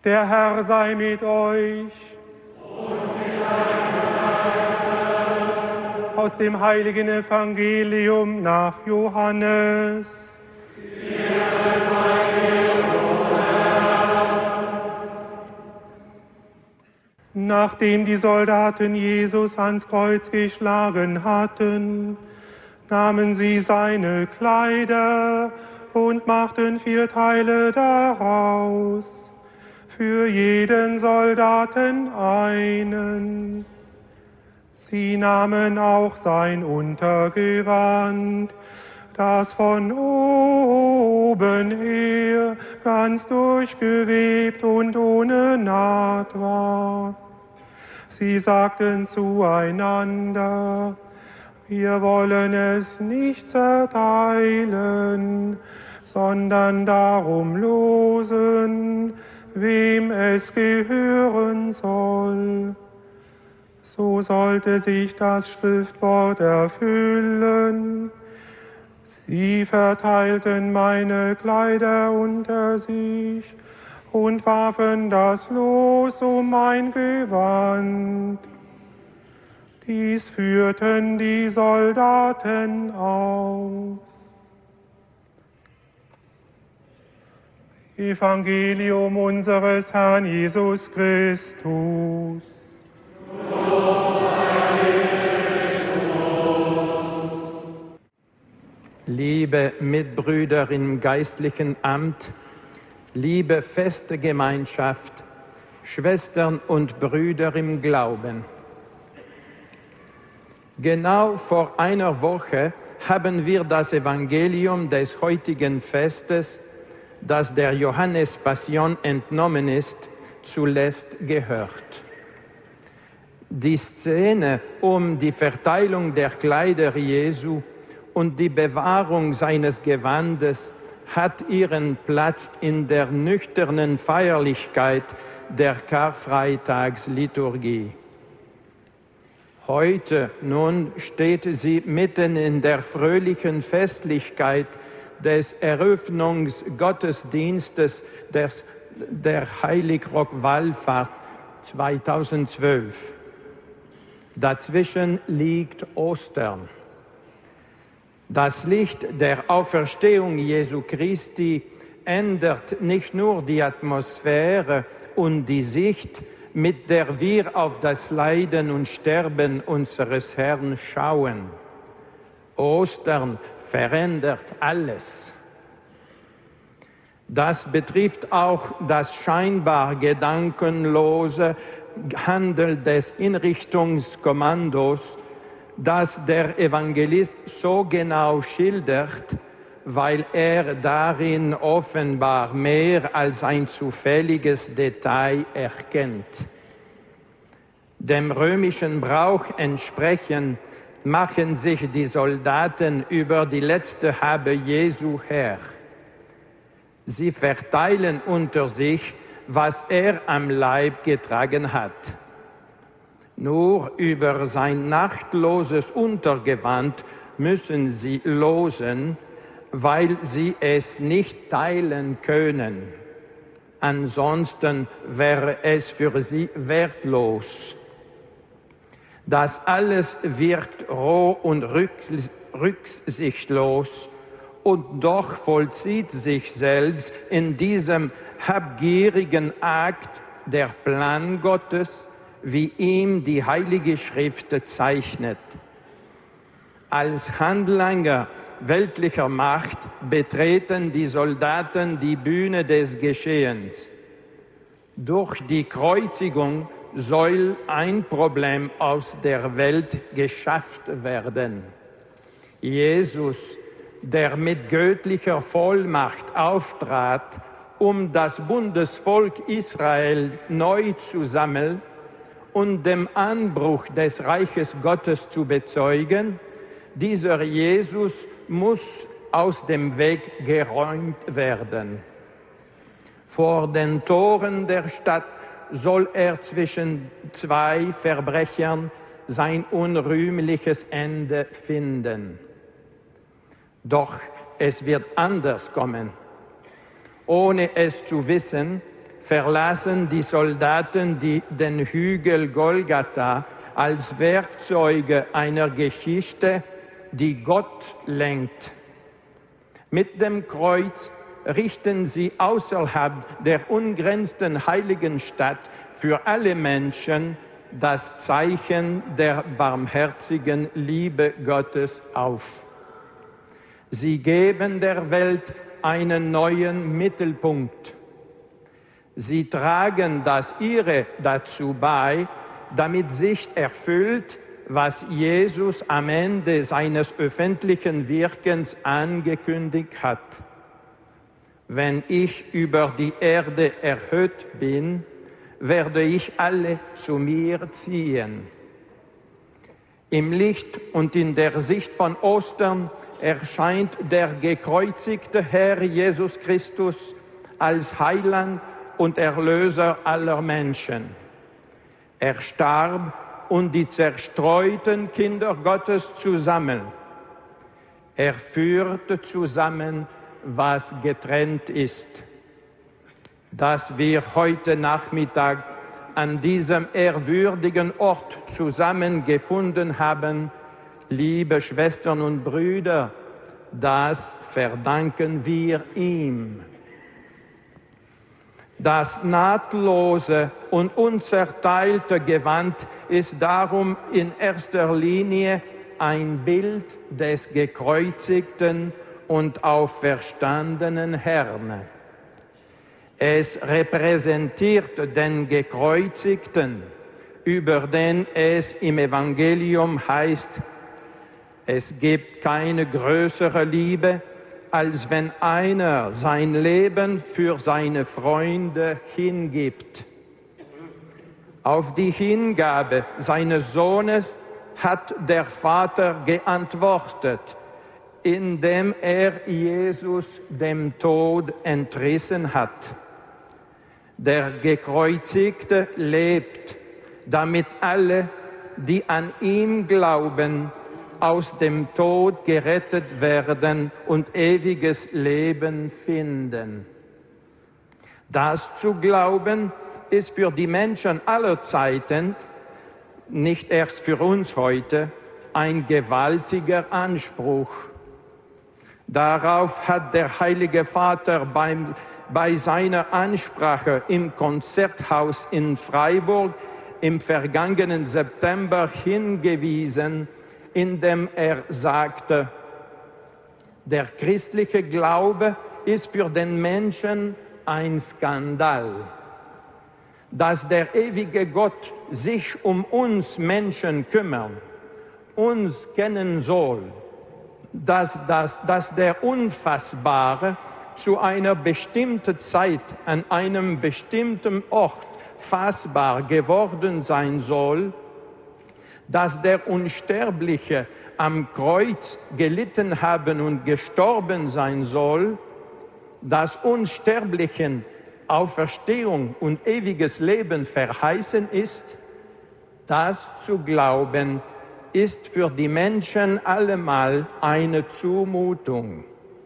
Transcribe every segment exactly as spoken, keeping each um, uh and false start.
Der Herr sei mit euch. Und mit deinem Geiste. Aus dem heiligen Evangelium nach Johannes. Ehre sei dir, o Herr. Nachdem die Soldaten Jesus ans Kreuz geschlagen hatten, nahmen sie seine Kleider und machten vier Teile daraus, für jeden Soldaten einen. Sie nahmen auch sein Untergewand, das von oben her ganz durchgewebt und ohne Naht war. Sie sagten zueinander: Wir wollen es nicht zerteilen, sondern darum losen, wem es gehören soll. So sollte sich das Schriftwort erfüllen. Sie verteilten meine Kleider unter sich und warfen das Los um mein Gewand. Dies führten die Soldaten aus. Evangelium unseres Herrn Jesus Christus. Liebe Mitbrüder im geistlichen Amt, liebe feste Gemeinschaft, Schwestern und Brüder im Glauben. Genau vor einer Woche haben wir das Evangelium des heutigen Festes, das der Johannes-Passion entnommen ist, zuletzt gehört. Die Szene um die Verteilung der Kleider Jesu und die Bewahrung seines Gewandes hat ihren Platz in der nüchternen Feierlichkeit der Karfreitagsliturgie. Heute nun steht sie mitten in der fröhlichen Festlichkeit des Eröffnungsgottesdienstes des, der Heiligrock-Wallfahrt zweitausendzwölf. Dazwischen liegt Ostern. Das Licht der Auferstehung Jesu Christi ändert nicht nur die Atmosphäre und die Sicht, mit der wir auf das Leiden und Sterben unseres Herrn schauen. Ostern verändert alles. Das betrifft auch das scheinbar gedankenlose Handeln des Hinrichtungskommandos, das der Evangelist so genau schildert, weil er darin offenbar mehr als ein zufälliges Detail erkennt. Dem römischen Brauch entsprechend machen sich die Soldaten über die letzte Habe Jesu her. Sie verteilen unter sich, was er am Leib getragen hat. Nur über sein nachtloses Untergewand müssen sie losen, weil sie es nicht teilen können. Ansonsten wäre es für sie wertlos. Das alles wirkt roh und rücksichtslos, und doch vollzieht sich selbst in diesem habgierigen Akt der Plan Gottes, wie ihm die Heilige Schrift zeichnet. Als Handlanger weltlicher Macht betreten die Soldaten die Bühne des Geschehens. Durch die Kreuzigung soll ein Problem aus der Welt geschafft werden. Jesus, der mit göttlicher Vollmacht auftrat, um das Bundesvolk Israel neu zu sammeln und dem Anbruch des Reiches Gottes zu bezeugen, dieser Jesus muss aus dem Weg geräumt werden. Vor den Toren der Stadt soll er zwischen zwei Verbrechern sein unrühmliches Ende finden. Doch es wird anders kommen. Ohne es zu wissen, verlassen die Soldaten die, den Hügel Golgatha als Werkzeuge einer Geschichte, die Gott lenkt. Mit dem Kreuz richten sie außerhalb der ungrenzten heiligen Stadt für alle Menschen das Zeichen der barmherzigen Liebe Gottes auf. Sie geben der Welt einen neuen Mittelpunkt. Sie tragen das Ihre dazu bei, damit sich erfüllt, was Jesus am Ende seines öffentlichen Wirkens angekündigt hat. Wenn ich über die Erde erhöht bin, werde ich alle zu mir ziehen. Im Licht und in der Sicht von Ostern erscheint der gekreuzigte Herr Jesus Christus als Heiland und Erlöser aller Menschen. Er starb, um die zerstreuten Kinder Gottes zu sammeln. Er führte zusammen, was getrennt ist. Dass wir heute Nachmittag an diesem ehrwürdigen Ort zusammengefunden haben, liebe Schwestern und Brüder, das verdanken wir ihm. Das nahtlose und unzerteilte Gewand ist darum in erster Linie ein Bild des gekreuzigten und auferstandenen Herrn. Es repräsentiert den Gekreuzigten, über den es im Evangelium heißt, es gibt keine größere Liebe, als wenn einer sein Leben für seine Freunde hingibt. Auf die Hingabe seines Sohnes hat der Vater geantwortet, indem er Jesus dem Tod entrissen hat. Der Gekreuzigte lebt, damit alle, die an ihn glauben, aus dem Tod gerettet werden und ewiges Leben finden. Das zu glauben ist für die Menschen aller Zeiten, nicht erst für uns heute, ein gewaltiger Anspruch. Darauf hat der Heilige Vater beim, bei seiner Ansprache im Konzerthaus in Freiburg im vergangenen September hingewiesen, indem er sagte, der christliche Glaube ist für den Menschen ein Skandal. Dass der ewige Gott sich um uns Menschen kümmern, uns kennen soll, dass, dass, dass der Unfassbare zu einer bestimmten Zeit an einem bestimmten Ort fassbar geworden sein soll, dass der Unsterbliche am Kreuz gelitten haben und gestorben sein soll, dass Unsterblichen Auferstehung und ewiges Leben verheißen ist, das zu glauben, ist für die Menschen allemal eine Zumutung.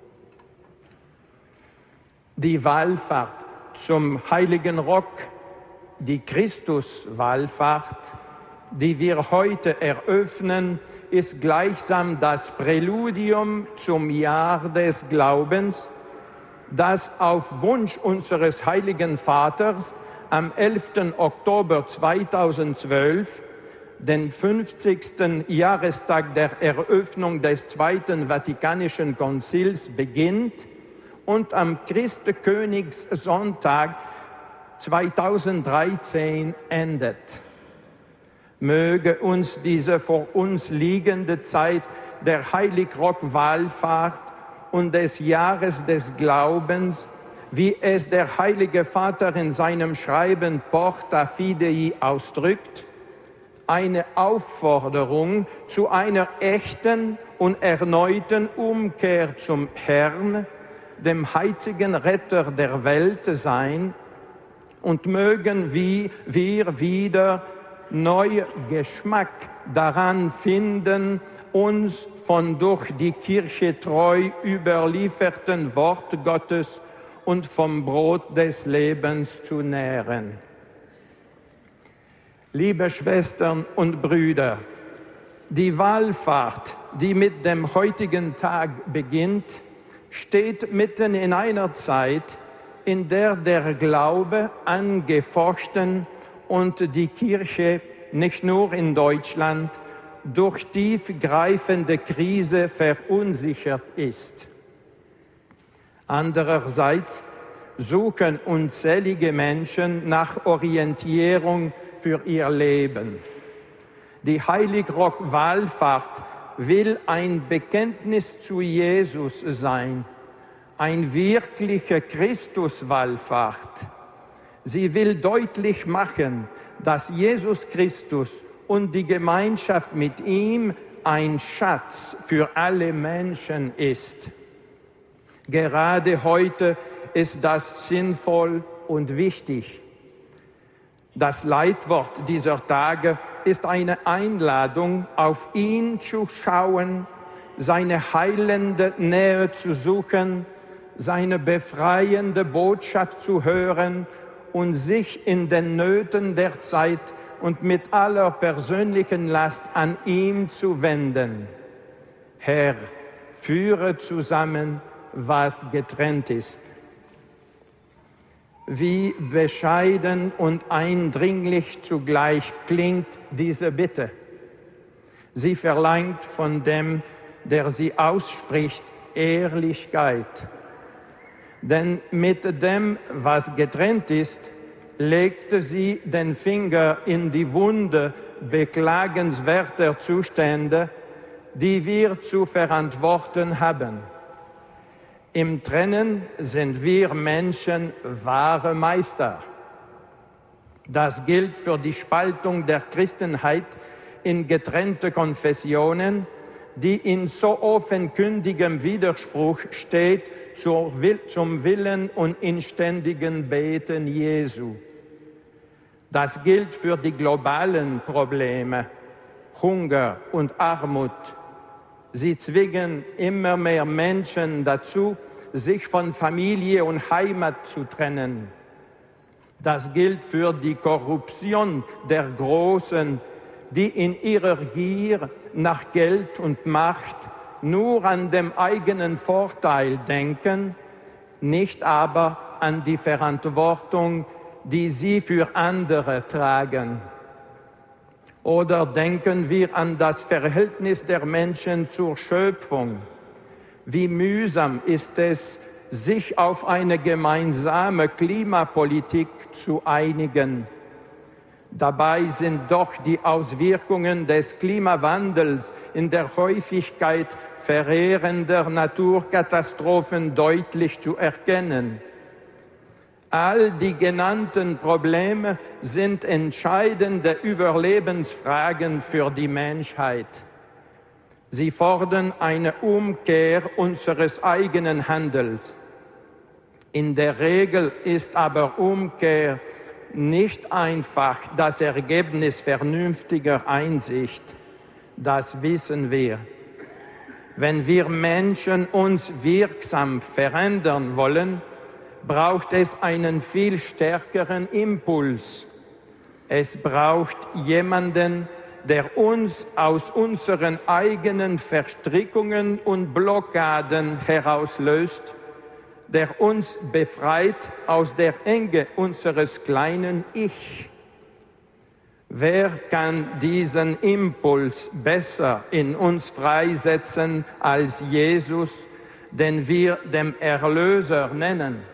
Die Wallfahrt zum Heiligen Rock, die Christuswallfahrt, die wir heute eröffnen, ist gleichsam das Präludium zum Jahr des Glaubens, das auf Wunsch unseres Heiligen Vaters am elften Oktober zweitausendzwölf, den fünfzigsten Jahrestag der Eröffnung des Zweiten Vatikanischen Konzils, beginnt und am Christkönigssonntag zweitausenddreizehn endet. Möge uns diese vor uns liegende Zeit der Heiligrock-Wallfahrt und des Jahres des Glaubens, wie es der Heilige Vater in seinem Schreiben Porta Fidei ausdrückt, eine Aufforderung zu einer echten und erneuten Umkehr zum Herrn, dem einzigen Retter der Welt sein, und mögen wir wieder neu Geschmack daran finden, uns von durch die Kirche treu überlieferten Wort Gottes und vom Brot des Lebens zu nähren. Liebe Schwestern und Brüder, die Wallfahrt, die mit dem heutigen Tag beginnt, steht mitten in einer Zeit, in der der Glaube angefochten und die Kirche nicht nur in Deutschland durch tiefgreifende Krise verunsichert ist. Andererseits suchen unzählige Menschen nach Orientierung für ihr Leben. Die Heiligrock-Wallfahrt will ein Bekenntnis zu Jesus sein, eine wirkliche Christuswallfahrt. Sie will deutlich machen, dass Jesus Christus und die Gemeinschaft mit ihm ein Schatz für alle Menschen ist. Gerade heute ist das sinnvoll und wichtig. Das Leitwort dieser Tage ist eine Einladung, auf ihn zu schauen, seine heilende Nähe zu suchen, seine befreiende Botschaft zu hören und sich in den Nöten der Zeit und mit aller persönlichen Last an ihm zu wenden. Herr, führe zusammen, was getrennt ist. Wie bescheiden und eindringlich zugleich klingt diese Bitte. Sie verlangt von dem, der sie ausspricht, Ehrlichkeit. Denn mit dem, was getrennt ist, legte sie den Finger in die Wunde beklagenswerter Zustände, die wir zu verantworten haben. Im Trennen sind wir Menschen wahre Meister. Das gilt für die Spaltung der Christenheit in getrennte Konfessionen, die in so offenkundigem Widerspruch steht zur, zum Willen und inständigen Beten Jesu. Das gilt für die globalen Probleme, Hunger und Armut. Sie zwingen immer mehr Menschen dazu, sich von Familie und Heimat zu trennen. Das gilt für die Korruption der Großen, die in ihrer Gier nach Geld und Macht nur an den eigenen Vorteil denken, nicht aber an die Verantwortung, die sie für andere tragen. Oder denken wir an das Verhältnis der Menschen zur Schöpfung. Wie mühsam ist es, sich auf eine gemeinsame Klimapolitik zu einigen. Dabei sind doch die Auswirkungen des Klimawandels in der Häufigkeit verheerender Naturkatastrophen deutlich zu erkennen. All die genannten Probleme sind entscheidende Überlebensfragen für die Menschheit. Sie fordern eine Umkehr unseres eigenen Handels. In der Regel ist aber Umkehr nicht einfach das Ergebnis vernünftiger Einsicht. Das wissen wir. Wenn wir Menschen uns wirksam verändern wollen, braucht es einen viel stärkeren Impuls. Es braucht jemanden, der uns aus unseren eigenen Verstrickungen und Blockaden herauslöst, der uns befreit aus der Enge unseres kleinen Ich. Wer kann diesen Impuls besser in uns freisetzen als Jesus, den wir den Erlöser nennen?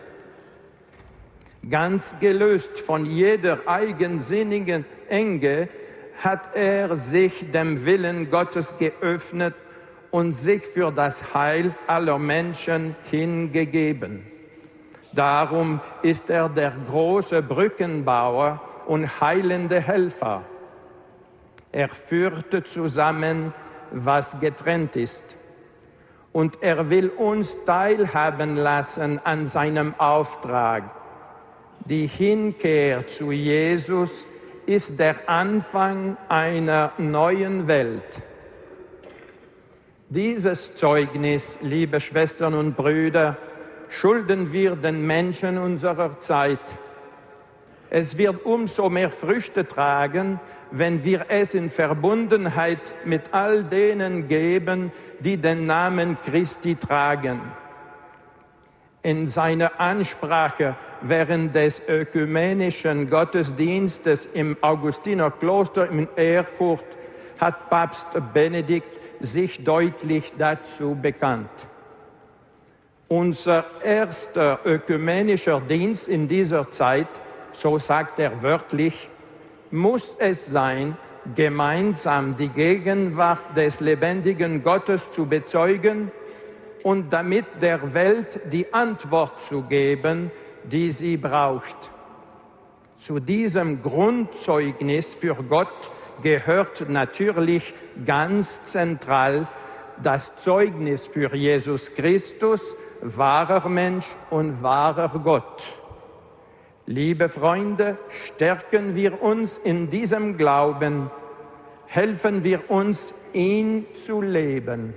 Ganz gelöst von jeder eigensinnigen Enge hat er sich dem Willen Gottes geöffnet und sich für das Heil aller Menschen hingegeben. Darum ist er der große Brückenbauer und heilende Helfer. Er führte zusammen, was getrennt ist. Und er will uns teilhaben lassen an seinem Auftrag. Die Hinkehr zu Jesus ist der Anfang einer neuen Welt. Dieses Zeugnis, liebe Schwestern und Brüder, schulden wir den Menschen unserer Zeit. Es wird umso mehr Früchte tragen, wenn wir es in Verbundenheit mit all denen geben, die den Namen Christi tragen. In seiner Ansprache während des ökumenischen Gottesdienstes im Augustinerkloster in Erfurt hat Papst Benedikt sich deutlich dazu bekannt. Unser erster ökumenischer Dienst in dieser Zeit, so sagt er wörtlich, muss es sein, gemeinsam die Gegenwart des lebendigen Gottes zu bezeugen und damit der Welt die Antwort zu geben, die sie braucht. Zu diesem Grundzeugnis für Gott gehört natürlich ganz zentral das Zeugnis für Jesus Christus, wahrer Mensch und wahrer Gott. Liebe Freunde, stärken wir uns in diesem Glauben, helfen wir uns, ihn zu leben.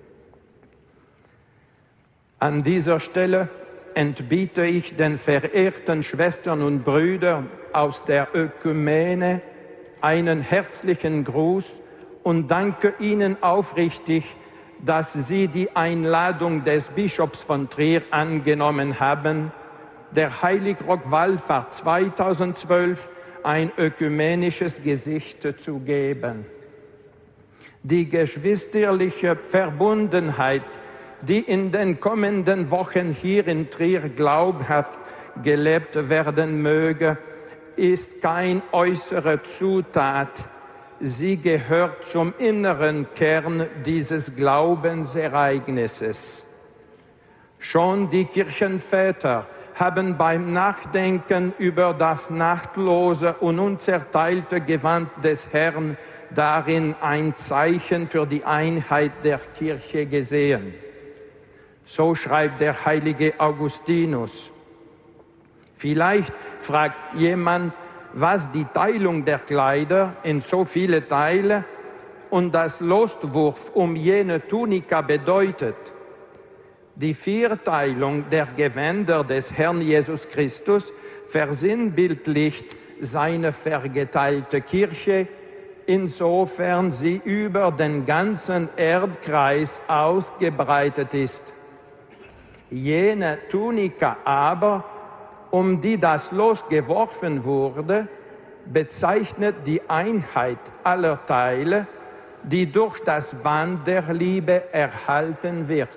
An dieser Stelle entbiete ich den verehrten Schwestern und Brüdern aus der Ökumene einen herzlichen Gruß und danke ihnen aufrichtig, dass sie die Einladung des Bischofs von Trier angenommen haben, der Heiligrock-Wallfahrt zweitausendzwölf ein ökumenisches Gesicht zu geben. Die geschwisterliche Verbundenheit, die in den kommenden Wochen hier in Trier glaubhaft gelebt werden möge, ist kein äußere Zutat. Sie gehört zum inneren Kern dieses Glaubensereignisses. Schon die Kirchenväter haben beim Nachdenken über das nachtlose und unzerteilte Gewand des Herrn darin ein Zeichen für die Einheit der Kirche gesehen. So schreibt der heilige Augustinus. Vielleicht fragt jemand, was die Teilung der Kleider in so viele Teile und das Loswurf um jene Tunika bedeutet. Die Vierteilung der Gewänder des Herrn Jesus Christus versinnbildlicht seine vergeteilte Kirche, insofern sie über den ganzen Erdkreis ausgebreitet ist. Jene Tunika aber, um die das Los geworfen wurde, bezeichnet die Einheit aller Teile, die durch das Band der Liebe erhalten wird.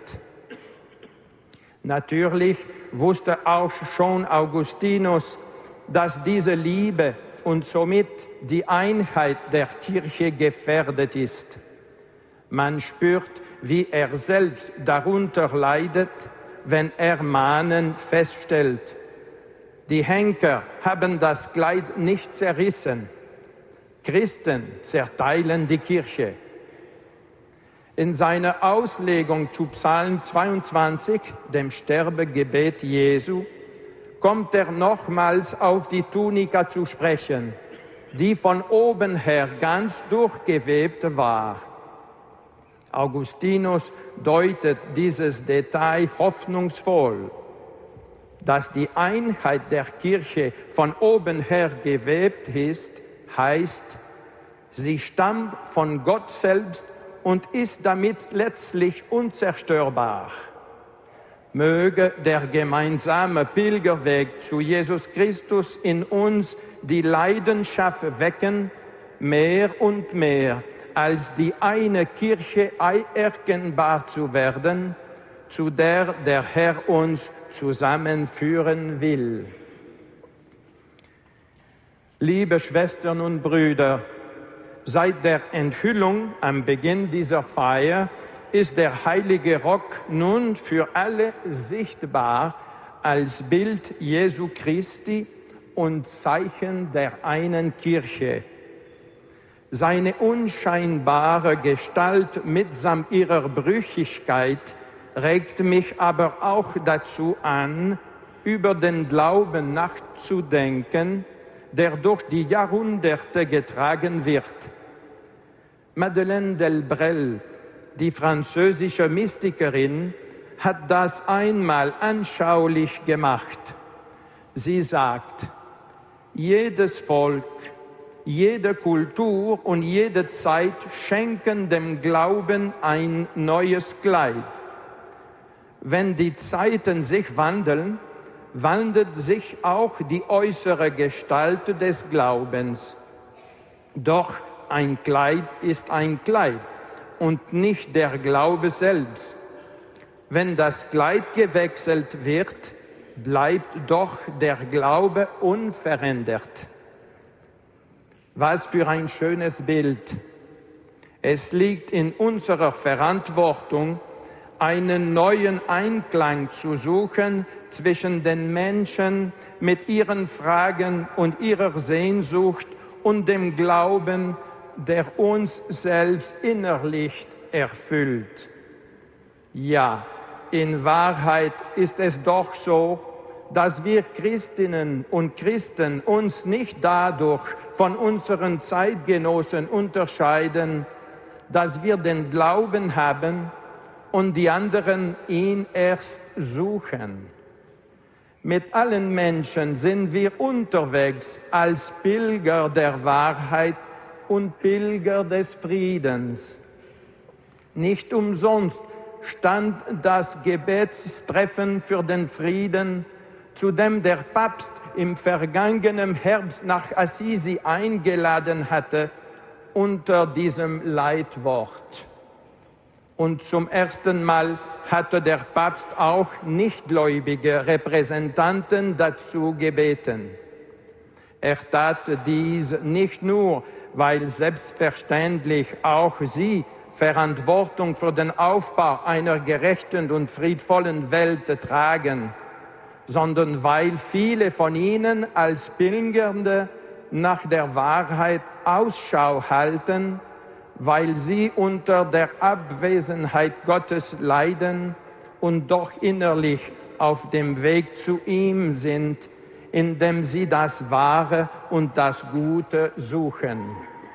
Natürlich wusste auch schon Augustinus, dass diese Liebe und somit die Einheit der Kirche gefährdet ist. Man spürt, wie er selbst darunter leidet, wenn er mahnend feststellt: Die Henker haben das Kleid nicht zerrissen. Christen zerteilen die Kirche. In seiner Auslegung zu Psalm zweiundzwanzig, dem Sterbegebet Jesu, kommt er nochmals auf die Tunika zu sprechen, die von oben her ganz durchgewebt war. Augustinus deutet dieses Detail hoffnungsvoll. Dass die Einheit der Kirche von oben her gewebt ist, heißt, sie stammt von Gott selbst und ist damit letztlich unzerstörbar. Möge der gemeinsame Pilgerweg zu Jesus Christus in uns die Leidenschaft wecken, mehr und mehr als die eine Kirche erkennbar zu werden, zu der der Herr uns zusammenführen will. Liebe Schwestern und Brüder, seit der Enthüllung am Beginn dieser Feier ist der heilige Rock nun für alle sichtbar als Bild Jesu Christi und Zeichen der einen Kirche. Seine unscheinbare Gestalt mitsamt ihrer Brüchigkeit regt mich aber auch dazu an, über den Glauben nachzudenken, der durch die Jahrhunderte getragen wird. Madeleine Delbrel, die französische Mystikerin, hat das einmal anschaulich gemacht. Sie sagt, jedes Volk, jede Kultur und jede Zeit schenken dem Glauben ein neues Kleid. Wenn die Zeiten sich wandeln, wandelt sich auch die äußere Gestalt des Glaubens. Doch ein Kleid ist ein Kleid und nicht der Glaube selbst. Wenn das Kleid gewechselt wird, bleibt doch der Glaube unverändert. Was für ein schönes Bild. Es liegt in unserer Verantwortung, einen neuen Einklang zu suchen zwischen den Menschen mit ihren Fragen und ihrer Sehnsucht und dem Glauben, der uns selbst innerlich erfüllt. Ja, in Wahrheit ist es doch so, dass wir Christinnen und Christen uns nicht dadurch von unseren Zeitgenossen unterscheiden, dass wir den Glauben haben und die anderen ihn erst suchen. Mit allen Menschen sind wir unterwegs als Pilger der Wahrheit und Pilger des Friedens. Nicht umsonst stand das Gebetstreffen für den Frieden, zu dem der Papst im vergangenen Herbst nach Assisi eingeladen hatte, unter diesem Leitwort. Und zum ersten Mal hatte der Papst auch nichtgläubige Repräsentanten dazu gebeten. Er tat dies nicht nur, weil selbstverständlich auch sie Verantwortung für den Aufbau einer gerechten und friedvollen Welt tragen, sondern weil viele von ihnen als Pilgernde nach der Wahrheit Ausschau halten, weil sie unter der Abwesenheit Gottes leiden und doch innerlich auf dem Weg zu ihm sind, indem sie das Wahre und das Gute suchen.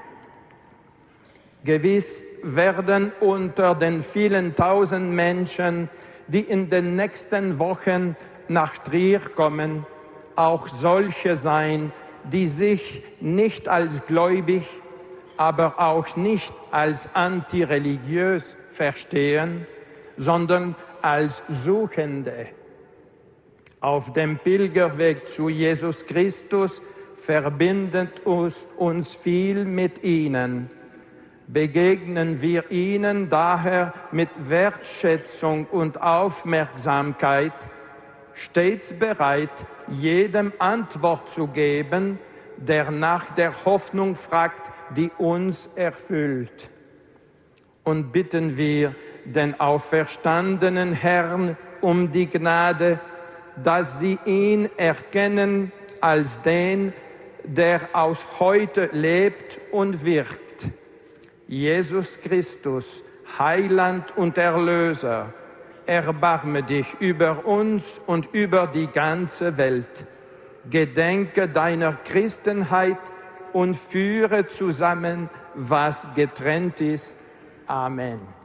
Gewiss werden unter den vielen tausend Menschen, die in den nächsten Wochen nach Trier kommen, auch solche sein, die sich nicht als gläubig, aber auch nicht als antireligiös verstehen, sondern als Suchende. Auf dem Pilgerweg zu Jesus Christus verbindet uns, uns viel mit ihnen. Begegnen wir ihnen daher mit Wertschätzung und Aufmerksamkeit, stets bereit, jedem Antwort zu geben, der nach der Hoffnung fragt, die uns erfüllt. Und bitten wir den auferstandenen Herrn um die Gnade, dass sie ihn erkennen als den, der aus heute lebt und wirkt. Jesus Christus, Heiland und Erlöser, erbarme dich über uns und über die ganze Welt. Gedenke deiner Christenheit und führe zusammen, was getrennt ist. Amen.